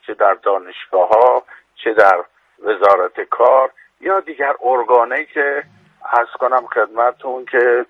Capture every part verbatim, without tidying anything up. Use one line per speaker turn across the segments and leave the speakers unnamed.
چه در دانشگاه ها، چه در وزارت کار یا دیگر ارگانه‌ای که عرض کنم خدمتون که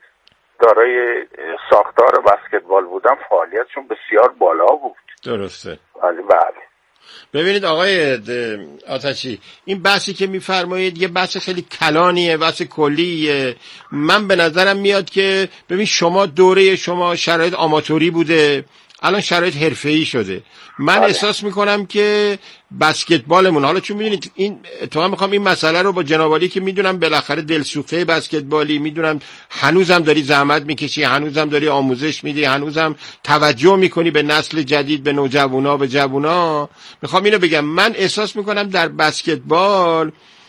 دارای ساختار بسکتبال بودن، فعالیتشون بسیار بالا بود.
درسته.
بله بله.
ببینید آقای آتشی، این بحثی که میفرمایید یه بحث خیلی کلانیه، بحث کلیه. من به نظرم میاد که ببین شما دوره شما شرایط آماتوری بوده، الان شرایط حرفه‌ای شده. من
بله.
احساس میکنم که بسکتبالمون، حالا چون میدونید این تو هم میخوام این مسئله رو با جناب عالی که میدونم بالاخره دلسوخته بسکتبالی، میدونم هنوزم داری زحمت میکشی، هنوزم داری آموزش میدی، هنوزم توجه میکنی به نسل جدید، به نوجوانا، به جوونا، میخوام اینو بگم من احساس میکنم در بسکتبال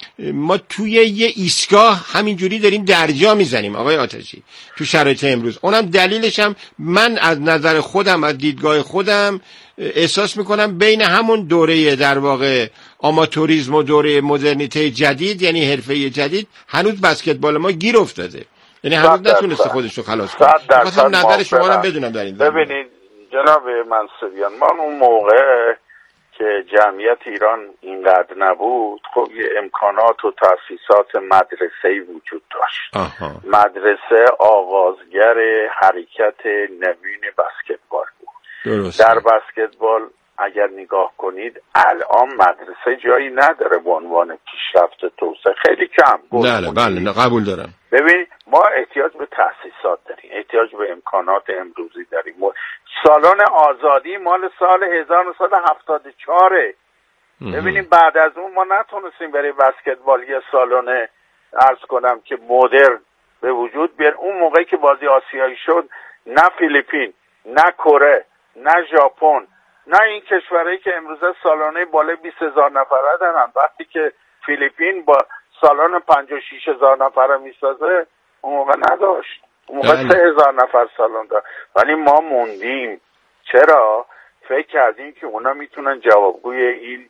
ما توی یه ایستگاه همینجوری داریم درجا میزنیم آقای آتشی تو شرایط امروز. اونم دلیلش هم من از نظر خودم، از دیدگاه خودم احساس میکنم بین همون دوره در واقع آماتوریسم و دوره مدرنیته جدید، یعنی حرفه جدید، هنوز بسکتبال ما گیر افتاده، یعنی هنوز نتونسته خودش رو خلاص کنه. خواستم نظر شما رو بدونم در این زمینه.
ببینید جناب منصوریان، ما اون موقع که جمعیت ایران اینقدر نبود، خب یه امکانات و تأسیسات مدرسه‌ای وجود داشت.
آها.
مدرسه آغازگر حرکت نوین بسکتبال بود.
درسته.
در بسکتبال اگر نگاه کنید الان مدرسه جایی نداره به عنوان پیشرفت توسعه، خیلی کم.
بله بله قبول دارم.
ببین ما احتیاج به تأسیسات داریم، احتیاج به امکانات امروزی داریم. سالن آزادی مال سال هزار و نهصد و هفتاد و چهار. ببینیم بعد از اون ما نتونستیم برای بسکتبال یه سالن عرض کنم که مدرن به وجود بیار. اون موقعی که بازی آسیایی شد نه فیلیپین، نه کره، نه ژاپن، نه این کشورهایی که امروزه سالانه بالای بیست هزار نفره دارن، وقتی که فیلیپین با سالن پنجاه و شش هزار نفره میسازه اون موقع نداشت. اون موقع سه هزار نفر سالن داشت. ولی ما موندیم. چرا؟ فکر کردیم که اونا میتونن جوابگوی این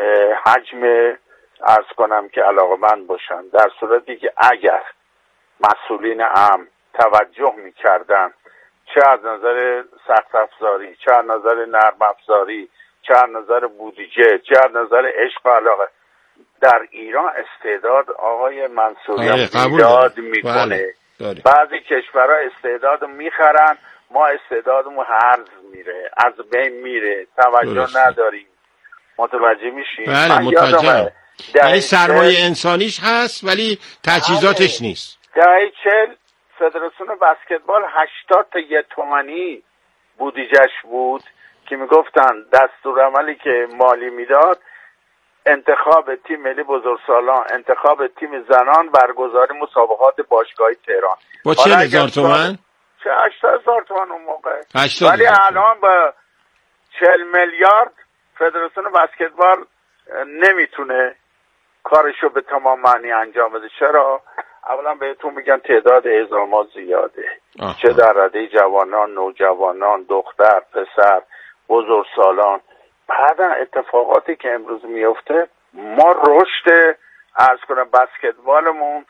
حجم عرض کنم که علاقمند باشن، در صورتی که اگر مسئولین امن توجه میکردن، چه از نظر سخت افزاری، چه از نظر نرم افزاری، چه از نظر بودجه، چه از نظر عشق و علاقه، در ایران استعداد آقای منصوریان میداد میکنه.
بله.
بعضی کشورها استعداد میخرن، ما استعدادمون هرز میره، از بین میره، توجه درسته. نداریم. متوجه میشیم؟
بله متوجه. یعنی سرمایه انسانیش هست ولی تجهیزاتش نیست.
دهه چهل فدراسیون بسکتبال هشتاد تا یه تومانی بودجهش بود که میگفتن دستورالعملی که مالی میداد انتخاب تیم ملی بزرگسالان، انتخاب تیم زنان، برگزاری مسابقات باشگاهی تهران.
با چه هزار تومن؟
چه هشتاد هزار تومن اون موقع.
ولی
الان با چهل میلیارد فدراسیون بسکتبال نمیتونه کارشو به تمام معنی انجام بده. چرا؟ اولا بهتون میگن تعداد اعزامات زیاده. آه. چه در رده جوانان، نوجوانان، دختر، پسر، بزرگسالان. بعدا اتفاقاتی که امروز میفته، ما رشد عرض کنم بسکتبالمون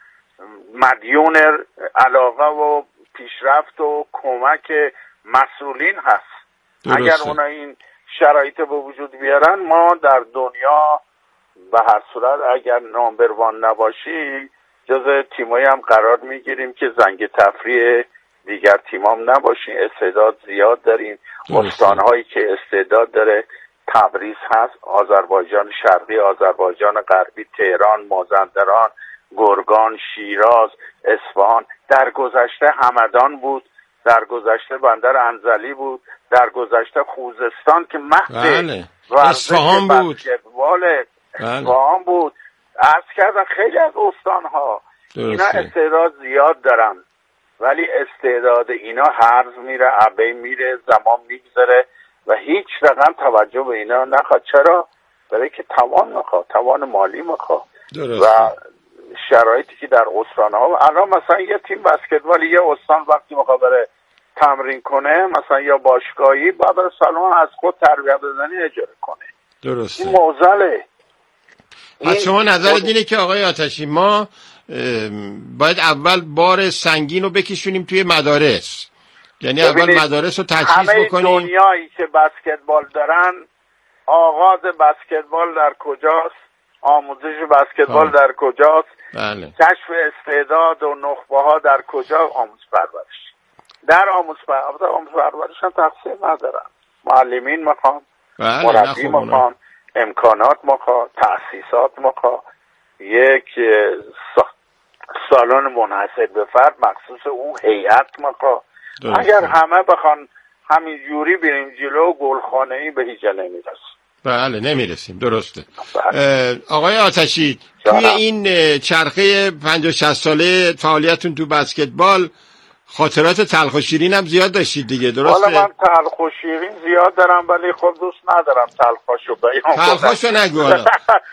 مدیون علاقه و پیشرفت و کمک مسئولین هست. درسته. اگر اونا این شرایط به وجود بیارن، ما در دنیا به هر صورت اگر نامبر وان نباشی جز تیمایی هم قرار میگیریم که زنگ تفریح دیگر تیمام نباشیم. استعداد زیاد داریم. استانهایی که استعداد داره تبریز هست، آذربایجان شرقی، آذربایجان غربی، تهران، مازندران، گرگان، شیراز، اصفهان. در گذشته همدان بود، در گذشته بندر انزلی بود، در گذشته خوزستان که مهد
اصفهان بود،
اصفهان بود. عرض کردن خیلی از استانها اینا استعداد زیاد دارن، ولی استعداد اینا هرز میره، عبی میره، زمان میگذره و هیچ رقم توجه به اینا نخواد. چرا؟ برای که توان میخواد، توان مالی میخواد و شرایطی که در استانها. الان مثلا یه تیم بسکتبال یه استان وقتی میخواد بره تمرین کنه، مثلا یا باشگاهی، باید بره سالن از خود تربیت بدنی اجاره کنه.
درسته.
این موزله.
پس شما نظرت اینه که آقای آتشی ما باید اول بار سنگین رو بکشونیم توی مدارس، یعنی اول مدارس رو تجهیز
همه
بکنیم.
دنیایی که بسکتبال دارن آغاز بسکتبال در کجاست، آموزش بسکتبال در کجاست،
بله.
کشف استعداد و نخبه ها در کجا، آموزش پرورش. در آموزش پرورش آموزش پرورش هم تقصیر ندارن، معلمین میخوان،
بله.
مربی میخوان، امکانات میخوان، تأسیسات میخوان، یک سالن منحصر به فرد مخصوص اون هیئت میخوان. اگر همه بخوان همین جوری بریم جلو، گلخانه‌ای به هیچ جا نمیرسیم.
بله نمیرسیم، درسته. بله. آقای آتشی، توی این چرخه پنجاه شصت ساله فعالیتون تو بسکتبال خاطرات تلخ و شیرین هم زیاد داشتید دیگه، درسته؟
حالا من تلخ و شیرین زیاد دارم ولی خب دوست ندارم تلخاشو بیان کنم.
تلخاشو نگو حالا.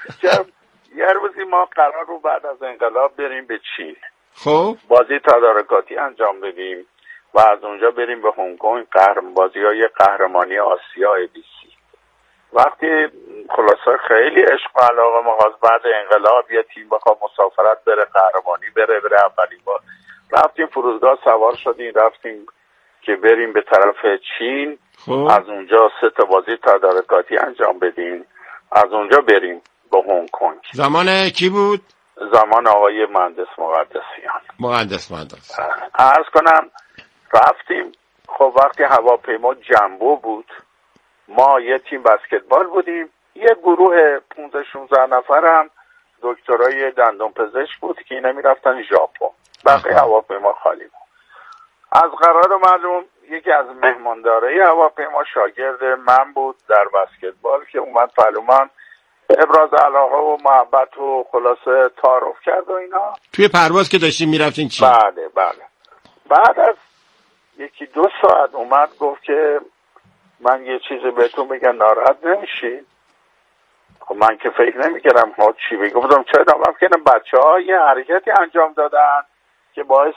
یه روزی ما قرار رو بعد از انقلاب بریم به چین،
خب
بازی تدارکاتی انجام بدیم و از اونجا بریم به هنگ کنگ، قهرمان بازی‌های قهرمانی آسیا ای بی سی. وقتی خلاصه خیلی عشق و علاقه ما بعد انقلاب یه تیم بخواد مسافرت بره قهرمانی بره بره اولین بار رفتیم فرودگاه سوار شدیم رفتیم که بریم به طرف چین.
خوب.
از اونجا سه تا بازی تدارکاتی انجام بدیم، از اونجا بریم به هنگ کنگ.
زمان کی بود؟
زمان آقای مهندس مقدسیان.
مهندس مهندس
عرض کنم رفتیم. خب وقتی هواپیما جنبو بود، ما یه تیم بسکتبال بودیم، یه گروه پانزده شانزده نفر هم دکترای دندون پزشک بود که اینا میرفتن ژاپن، بقیه هواپیما خالی بود. از قرار معلوم یکی از مهماندارای هواپیما شاگرد من بود در بسکتبال که اومد پلو من ابراز علاقه و محبت و خلاصه تعارف کرد و اینا.
توی پرواز که داشتیم میرفتین چی؟
بله بله. بعد از یکی دو ساعت اومد گفت که من یه چیزی بهتون بگم ناراحت نمیشی. خب من که فکر نمیکردم ها چی بگم، گفتم چرا؟ من فکر کنم بچه‌ها یه حرکتی انجام دادن که باعث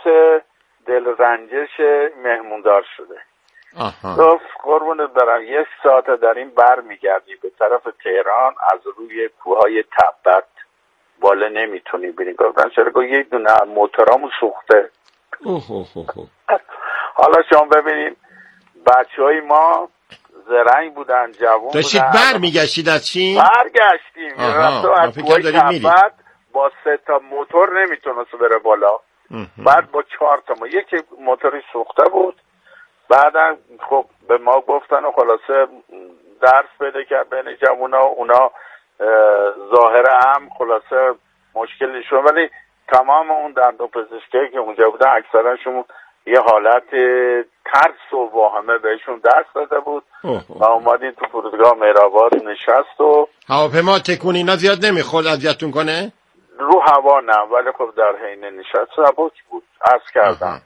دلرنجش مهموندار شده. گفت قربونت برم یک ساعت در این بر میگردی به طرف تهران، از روی کوههای تبت بالا نمیتونی بری. گفتن چرا؟ گفت یک دونه موتورامون سوخته. حالا شما ببینیم بچه های ما زرنگ بودن، جوان بودن.
داشتید بر میگشتید از چین؟
برگشتیم رفتو از کوههای تبت با سه تا موتور نمیتونست بره بالا. بعد با چهار تا ما یکی موتوری سوخته بود. بعدم خب به ما گفتن و خلاصه درس بده که بین جوونا اونا ظاهر هم خلاصه مشکل نشون، ولی تمام اون دندون پزشکی که اونجا بودن اکثرشون یه حالت ترس و واهمه بهشون دست داده بود و اومدین تو فرودگاه مهرآباد نشست و
هواپیما تکون اینا زیاد نمیخورد اذیتتون کنه؟
رو هوا نه، ولی خب در حین نشست سبک بود. عرض کردم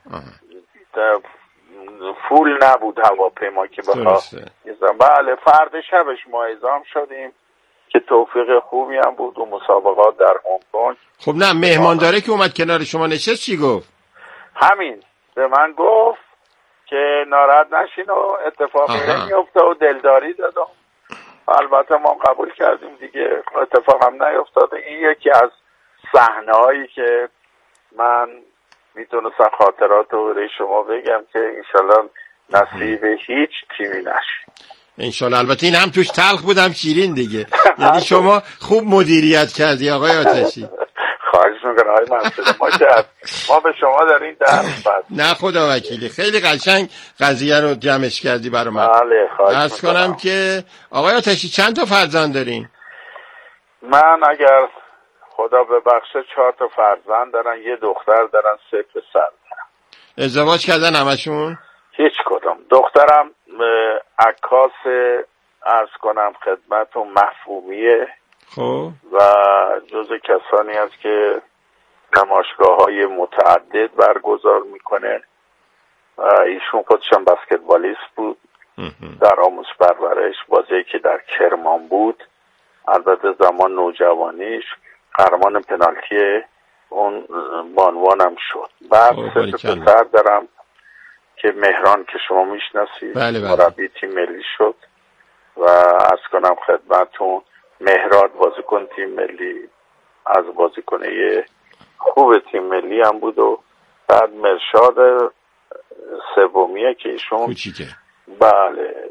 فول نبود هواپیما که بخواه. بله فرد شبش ما اعزام شدیم که توفیق خوبی هم بود و مسابقات در هنگ کنگ.
خب نه مهمانداره که اومد کنار شما نشست چی گفت؟
همین به من گفت که ناراحت نشین و اتفاقی نمیفته و دلداری دادم. البته ما قبول کردیم دیگه، اتفاق هم نیفتاده. این یکی از صحنه هایی که من میتونستم خاطرات رو برای شما بگم که انشالله نصیب هیچ تیمی نشید.
انشالله. البته این هم توش تلخ بود هم شیرین دیگه. یعنی شما خوب مدیریت کردی آقای آتشی.
خواهش میکنم آقای منصور. ما که ما به شما در این درس بست.
نه خدا وکیلی، خیلی قشنگ قضیه رو جمعش کردی برای من.
بله خواهش میکنم.
عرض کنم که آقای آتشی چند تا فرزند دارین؟
من اگر خدا ببخشه چهار تا فرزند دارن، یه دختر دارن، سه پسر دارن.
ازدواج کردن همشون؟
هیچ کدوم. دخترم عکاس عرض کنم خدمتون مفهومیه.
خب
و جزء کسانی است که نمایشگاه‌های متعدد برگزار میکنه. ایشون خودشم بسکتبالیست بود در آموزش پرورش، بازی که در کرمان بود، البته زمان نوجوانیش قهرمان پنالتی اون بانوانم شد. بعد سه پسر دارم که مهران که شما میشناسید
بله بله.
مربی تیم ملی شد و عرض کنم خدمتون مهراد بازیکن تیم ملی، از بازیکنه خوب تیم ملی هم بود. و بعد مرشاد سومیه که ایشون
کوچیکه.
بله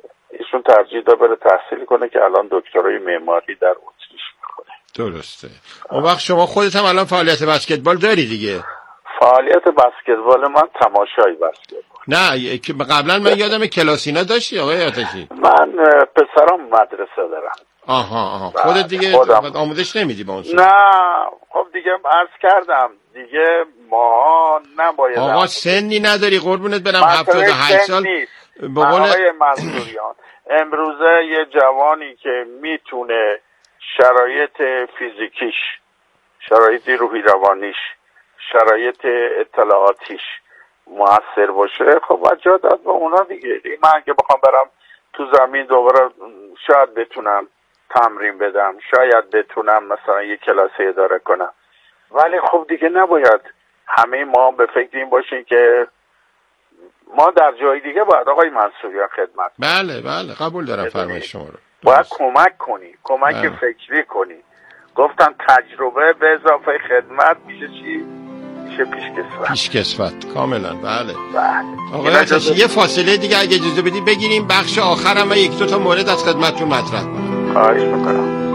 ایشون ترجیح داد بره تحصیل کنه که الان دکترای معماری در اتریش میکنه.
درسته. اون وقت شما خودت هم الان فعالیت بسکتبال داری دیگه؟
فعالیت بسکتبال من تماشای بسکتبال.
نه که قبلا من یادم کلاسینا داشتی آقای آتشی؟
من پسرام مدرسه دارم.
آها آها خودت دیگه خودم. آموزش نمیدی با اون سن؟
نه خب دیگه عرض کردم دیگه ما نباید.
آقا سنی نداری قربونت برم، هفتاد و هشت سال
به قول آقای منصوریان. امروزه یه جوانی که میتونه شرایط فیزیکیش، شرایط روحی روانیش، شرایط اطلاعاتیش موثر باشه، خب وجه داد به اونا دیگه. من اگه بخوام برم تو زمین دوباره شاید بتونم تمرین بدم، شاید بتونم مثلا یه کلاسی اداره کنم، ولی خب دیگه نباید همه ما به فکر این باشیم که ما در جای دیگه باید آقای منصوریان خدمت.
بله بله قبول دارم فرمایش شما رو.
باید کمک کنی، کمک بله. فکری کنی. گفتن تجربه به اضافه خدمت میشه چی؟ میشه پیشکسوت.
پیشکسوت کاملا بله.
بله.
آقای آتشی یه فاصله دیگه اگه اجازه بدی بگیریم، بخش آخرم یک دو تا مورد از خدمتتون مطرح کنم.
خواهش میکنم.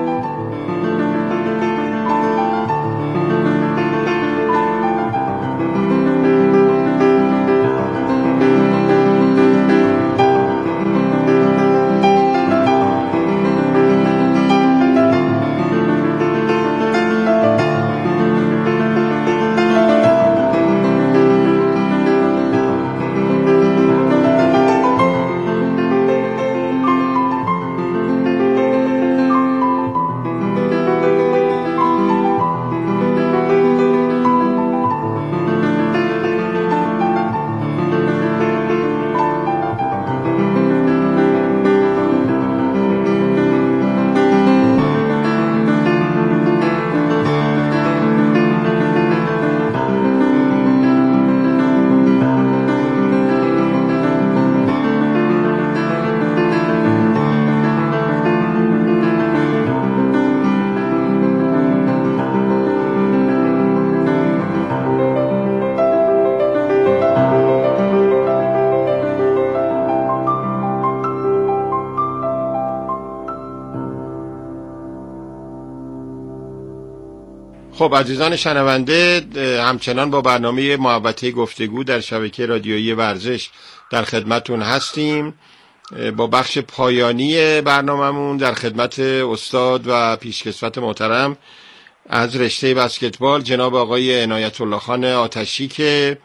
خب عزیزان شنونده، همچنان با برنامه محوطه گفتگو در شبکه رادیویی ورزش در خدمتون هستیم. با بخش پایانی برنامه‌مون در خدمت استاد و پیشکسوت محترم از رشته بسکتبال جناب آقای عنایت الله خان آتشی که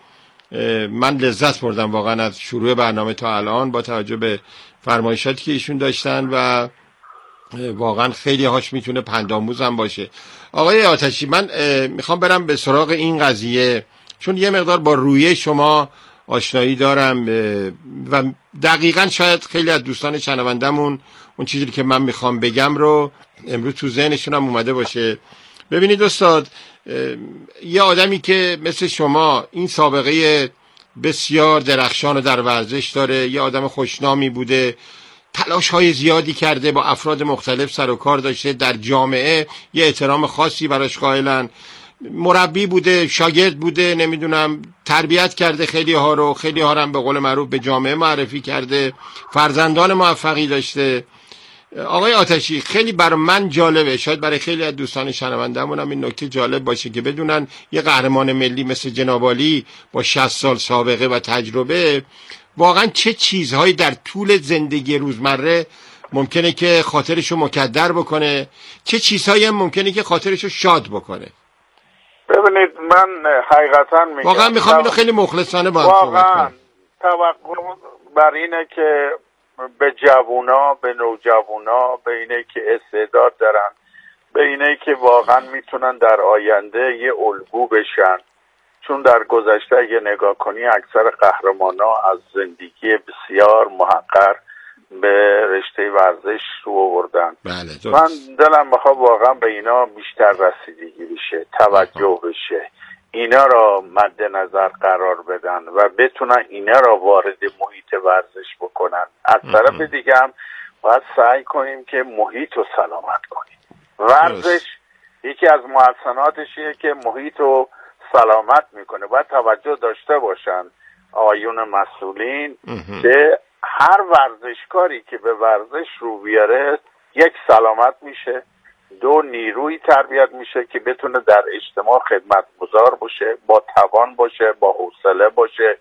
من لذت بردم واقعا از شروع برنامه تا الان با توجه به فرمایشاتی که ایشون داشتن و واقعا خیلی هاش میتونه پندآموز هم باشه. آقای آتشی من میخوام برم به سراغ این قضیه چون یه مقدار با رویه شما آشنایی دارم و دقیقاً شاید خیلی از دوستان شنوندمون اون چیزی که من میخوام بگم رو امروز تو ذهنشون هم اومده باشه. ببینید استاد، یه آدمی که مثل شما این سابقه بسیار درخشان رو در ورزش داره، یه آدم خوشنامی بوده، تلاش های زیادی کرده، با افراد مختلف سر و کار داشته، در جامعه یه احترام خاصی براش قائلن، مربی بوده، شاگرد بوده، نمیدونم تربیت کرده خیلی ها رو، خیلی ها رو هم به قول معروف به جامعه معرفی کرده، فرزندان موفقی داشته. آقای آتشی خیلی برای من جالبه، شاید برای خیلی از دوستان شنونده‌مون هم این نکته جالب باشه که بدونن یه قهرمان ملی مثل جناب عالی با شصت سال سابقه و تجربه واقعا چه چیزهایی در طول زندگی روزمره ممکنه که خاطرشو مکدر بکنه، چه چیزهایی هم ممکنه که خاطرشو شاد بکنه.
ببینید من حقیقتا میگم
واقعا میخوام اینو خیلی مخلصانه با هم صحبت کنم.
توقع بر اینه که به جوونا، به نوجوانا، به اینه که استعداد دارن، به اینه که واقعا میتونن در آینده یه الگو بشن، چون در گذشته اگه نگاه کنی اکثر قهرمانا از زندگی بسیار محقر به رشته ورزش رو آوردن.
بله
من دلم میخواد واقعا به اینا بیشتر رسیدگی بشه، توجه بشه، اینا را مد نظر قرار بدن و بتونن اینا را وارد محیط ورزش بکنن. از طرف دیگه هم باید سعی کنیم که محیط رو سلامت کنیم. ورزش یکی از محسناتشیه که محیط رو سلامت میکنه. باید توجه داشته باشن آقایون مسئولین که هر ورزشکاری که به ورزش رو بیاره، یک سلامت میشه، دو نیروی تربیت میشه که بتونه در اجتماع خدمتگزار باشه، با توان باشه، با حوصله باشه،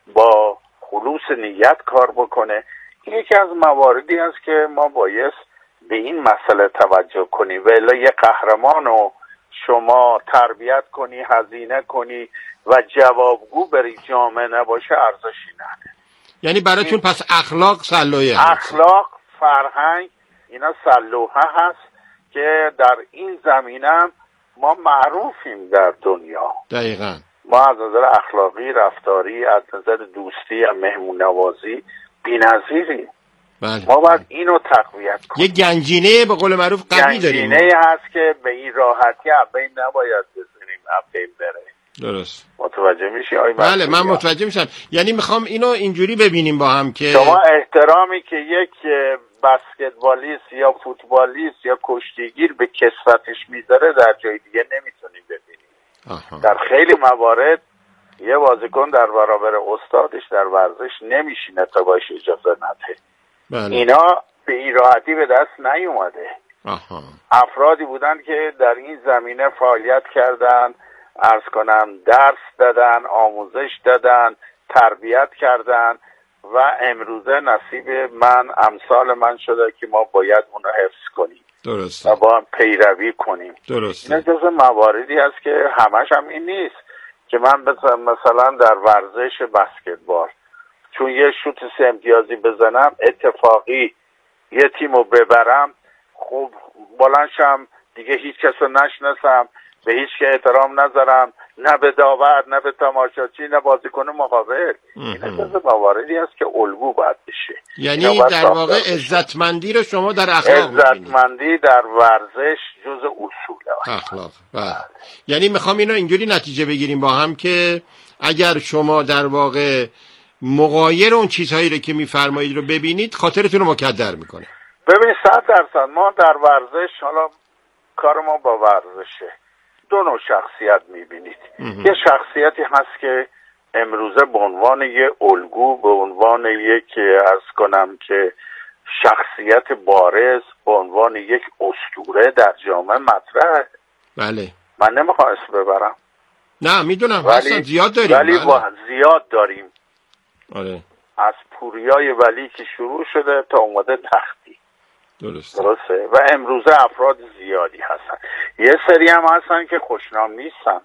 با خلوص نیت کار بکنه. این یکی از مواردی است که ما باید به این مسئله توجه کنیم. ولی یه قهرمان رو شما تربیت کنی، هزینه کنی و جوابگو بری جامعه نباشه، ارزشی نداره.
یعنی براتون پس اخلاق سلوحه هست؟
اخلاق، فرهنگ، اینا سلوحه هست که در این زمینه ما معروفیم در دنیا.
دقیقاً.
ما از نظر اخلاقی، رفتاری، از نظر دوستی و مهمون نوازی بی‌نظیریم.
بله.
ما باید اینو تقویت کنیم.
یه گنجینه به قول معروف قوی داریم.
گنجینه هست که به این راحتی بین نباید بزنیم، بین بره.
درست.
متوجه میشی آقای
بله من متوجه میشم. یعنی میخوام اینو اینجوری ببینیم با هم که
شما احترامی که یک بسکتبالیست یا فوتبالیست یا کشتیگیر به کسوتش میذاره در جای دیگه نمیتونیم ببینیم.
آها.
در خیلی موارد یه بازیکن در برابر استادش در ورزش نمیشینه تا باش اجازه نده.
بله.
اینا به این راحتی به دست نیومده.
آها.
افرادی بودن که در این زمینه فعالیت کردن، عرض کنم درس دادن، آموزش دادن، تربیت کردن و امروزه نصیب من، امثال من شده که ما باید اونو حفظ کنیم.
درسته.
و با هم پیروی کنیم.
درسته.
این جزء مواردی است که همش هم این نیست که من مثلا در ورزش بسکتبال چون یه شوت سه امتیازی بزنم اتفاقی یه تیمو ببرم، خب بلندشم دیگه هیچ کس رو نشناسم، به هیچ که احترام نذارم، نه به داور، نه به تماشاچی، نه بازیکن مقابل. این جزء مواردی است که الگو باید بشه.
یعنی در واقع عزتمندی رو شما در اخلاق می‌بینید.
عزتمندی در ورزش جزء اصول
اخلاق. بله. یعنی میخوام اینو اینجوری نتیجه بگیریم با هم که اگر شما در واقع مغایر اون چیزهایی رو که میفرمایید رو ببینید، خاطرتون رو مکدر میکنه.
ببینید صد درصد ما در ورزش، حالا کار ما با ورزشه، دو نوع شخصیت میبینید. یه شخصیتی هست که امروزه به عنوان یه الگو، به عنوان یک عرض کنم که شخصیت بارز، به عنوان یک اسطوره در جامعه مطرحه.
بله.
من نمیخوام اسم ببرم.
نه میدونم ولی زیاد داریم.
ولی بله. زیاد داریم.
آره.
از پوریای ولی که شروع شده تا اومده تختی.
درسته.
درسته. و امروزه افراد زیادی هستن. یه سری هم هستن که خوشنام نیستن.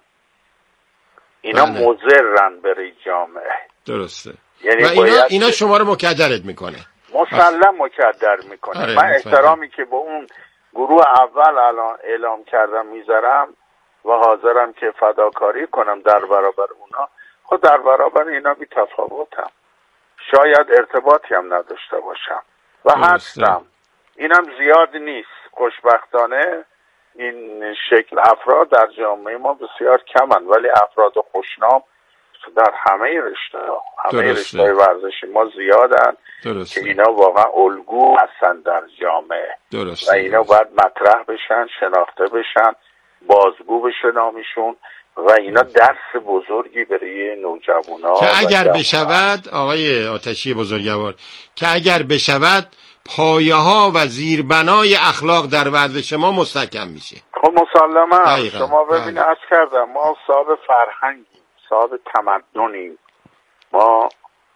اینا بله. مضرن برای جامعه.
درسته.
یعنی
و اینا, اینا شما رو مکدرت میکنه.
مسلم مکدر میکنه.
آره.
من احترامی که با اون گروه اول الان اعلام کردم میذارم و حاضرم که فداکاری کنم در برابر اونا. خود در برابر اینا بی تفاوتم. شاید ارتباطی هم نداشته باشم و هستم. اینم زیاد نیست. خوشبختانه این شکل افراد در جامعه ما بسیار کمن، ولی افراد خوشنام در همه رشته ها، همه رشته های ورزشی ما زیادن.
درسته.
که اینا واقعا الگو هستن در جامعه.
درسته.
و اینا باید مطرح بشن، شناخته بشن، بازگو بشه نامشون و اینا درس بزرگی برای نوجوانا
که اگر بشود آقای آتشی بزرگوار، که اگر بشود پایه ها و زیربنای اخلاق در ورزش ما مستحکم میشه.
خب مسلما شما ببینید عرض کردم ما صاحب فرهنگیم، صاحب تمدنیم. ما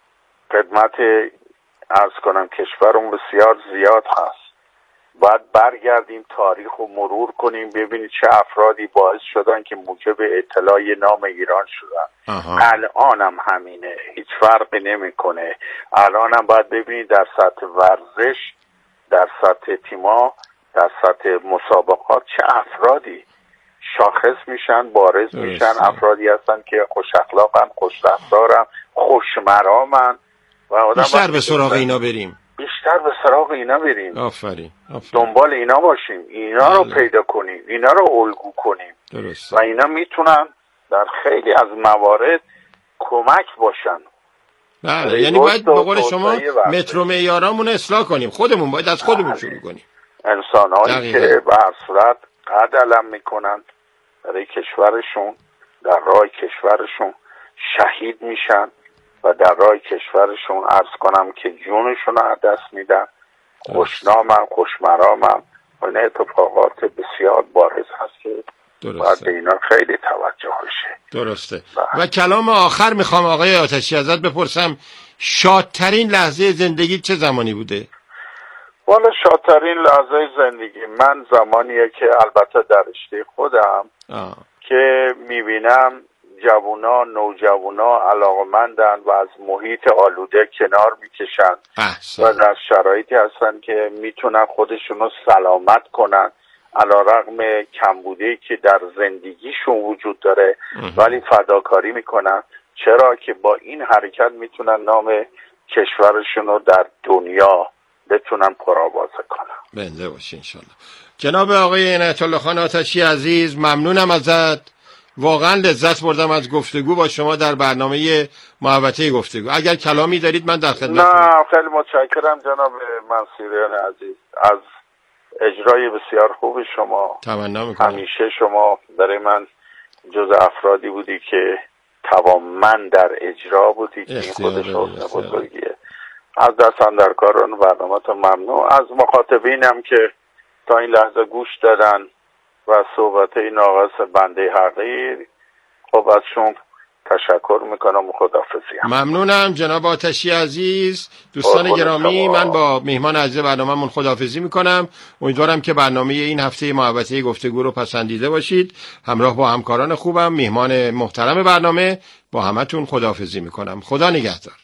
خدمت عرض کنم کشورمون بسیار زیاد هست. باید برگردیم تاریخ رو مرور کنیم ببینید چه افرادی باعث شدن که موجب اطلاع نام ایران شدن. الان هم همینه، هیچ فرقی نمیکنه. الان هم باید ببینید در سطح ورزش، در سطح تیما، در سطح مسابقات چه افرادی شاخص میشن، بارز میشن. افرادی هستن که خوش اخلاقن، خوش رفتارن، خوش مرامن و آدم
بیشتر به سراغ اینا بریم.
بیشتر به سراغ اینا بریم.
آفرین. آفرین.
دنبال اینا باشیم، اینا بله. رو پیدا کنیم، اینا رو الگو کنیم.
درسته.
و اینا میتونن در خیلی از موارد کمک باشن.
بله. یعنی باید به قول شما متر و معیارامون اصلاح کنیم. خودمون باید از خودمون شروع کنیم.
انسان‌هایی که به هر صورت قد علم میکنن برای کشورشون، در راه کشورشون شهید میشن، و در راه کشورشون عرض کنم که جونشون رو دست میدن. خوشنامم، خوشمرامم و این اتفاقات بسیار بارز هست که باید به اینا خیلی توجه بشه.
درسته. و کلام آخر میخوام آقای آتشی ازت بپرسم، شادترین لحظه زندگی چه زمانی بوده؟
والا شادترین لحظه زندگی من زمانیه که البته در رشته خودم آه. که میبینم جوونا، نوجوانا علاقمندن و از محیط آلوده کنار میکشن و در شرایطی هستن که میتونن خودشونو سلامت کنن علیرغم کمبودی که در زندگیشون وجود داره اه. ولی فداکاری میکنن. چرا که با این حرکت میتونن نام کشورشونو در دنیا بتونن پرآوازه کنن.
بنده باشی انشالله. جناب آقای عنایت الله خان آتشی عزیز، ممنونم ازت. واقعا لذت بردم از گفتگو با شما در برنامه محوطه گفتگو. اگر کلامی دارید من در خدمتتونم.
نه خیلی متشکرم جناب منصوریان عزیز از اجرای بسیار خوب شما.
تمنا میکنم.
همیشه شما برای من جز افرادی بودی که توانمند در اجرا بودی که این خودش حسن بزرگیه. از دست اندرکاران برنامه‌تون ممنون. از مخاطبینم که تا این لحظه گوش دادن و صحبت ناقص بنده حقیر، خب ازشون تشکر میکنم و خداحافظی.
ممنونم جناب آتشی عزیز. دوستان گرامی، من با مهمان عزیز برنامه‌مون خداحافظی میکنم. امیدوارم که برنامه این هفته محوطه گفتگو رو پسندیده باشید. همراه با همکاران خوبم، مهمان محترم برنامه، با همتون خداحافظی میکنم. خدا نگهدار.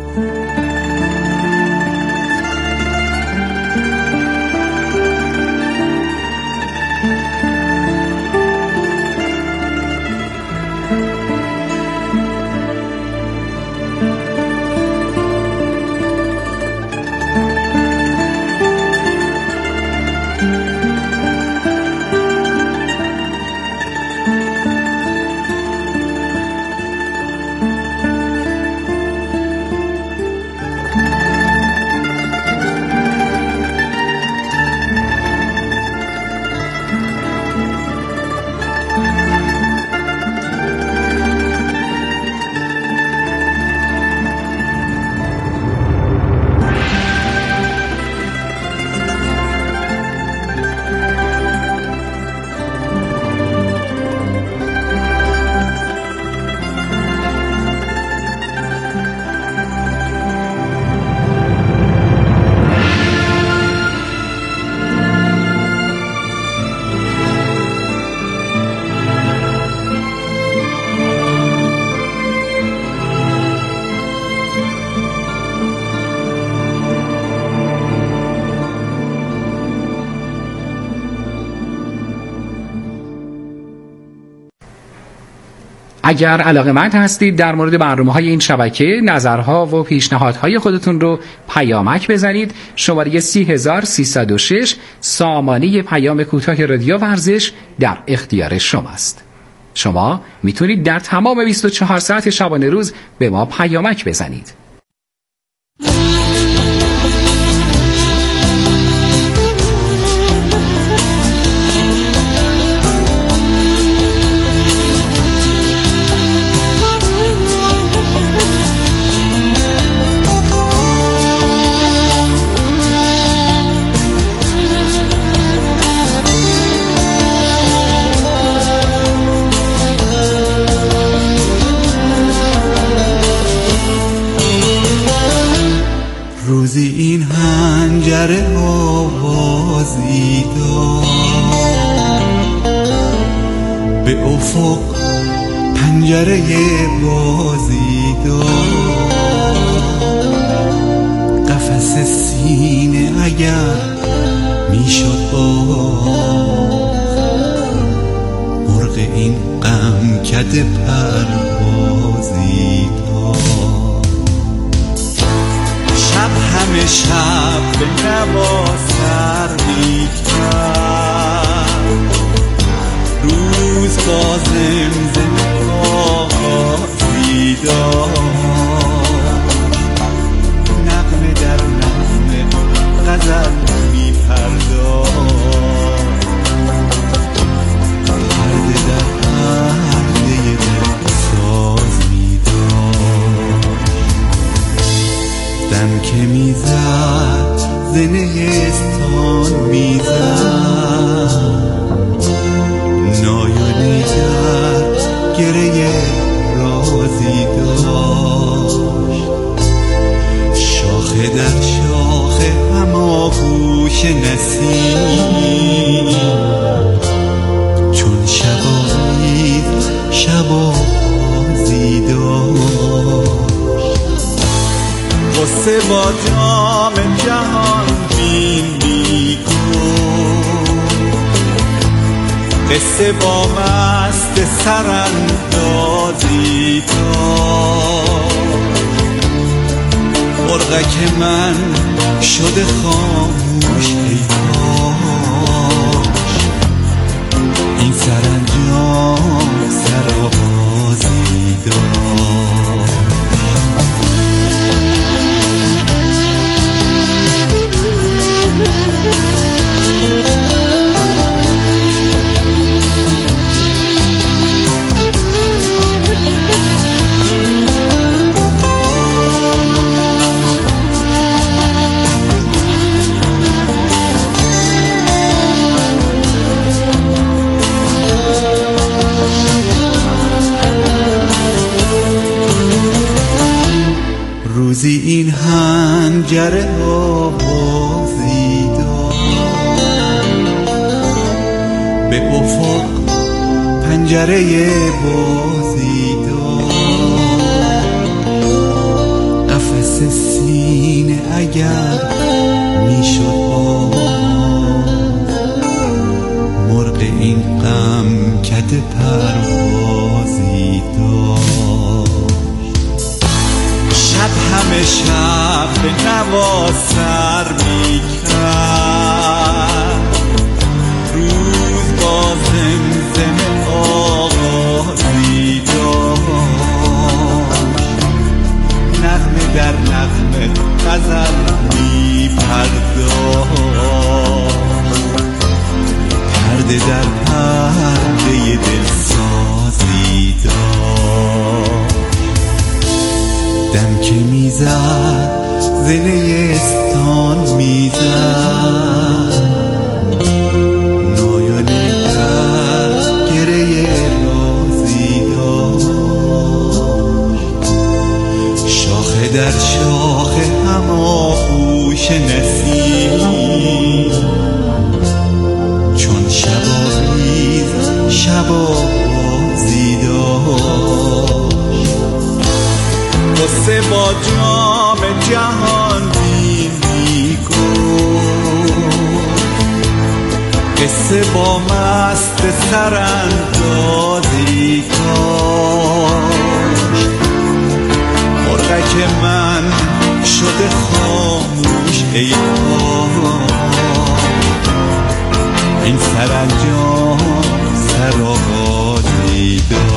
اگر علاقه‌مند هستید در مورد برنامه‌های این شبکه نظرها و پیشنهادهای خودتون رو پیامک بزنید. شماره سه هزار و سیصد و شش سامانه پیام کوتاه رادیو ورزش در اختیار شماست. شما میتونید در تمام بیست و چهار ساعت شبانه روز به ما پیامک بزنید.
روزی این حنجره آوازی داد، به افق پنجره بازی داد، قفس سینه اگر میشد باز، مرغ این غمکده پروازی داد. شب همه شب به نوا سر می‌کرد، روز با زمزمه آغازی داد، نغمه در نغمه غزل می‌پرداخت، پرده در پرده دل ساز می‌داد. آغوش نسیم، چون شبایید شبازی داشت. قصه با جام جهان بین میگفت، قصه با مست سراندازی داشت. مرغک من شده خاموش ای کاش، این سرانجام سرآغازی داشت. روزی این حنجره آوازی داد، به افق پنجره بازی داد. قفس سینه اگر میشد باز، مرغ این غمکد پروازی داد. شب همه شب به نوا سر میکرد، روز با زمزم آغازی داشت. نغمه در نغمه غزل میپرداخت، پرده در پرده دلسازی داشت. دم که میزد زنهستان میزد، نایانه در گره رازی داشت. شاخه در شاخه هم آغوش نسیم، چون شباویز شبازی داشت. قصه با جام جهان بین میگفت، قصه با مست سراندازی داشت. مرغک من شده خاموش ای کاش، این سرانجام سرآغازی داشت.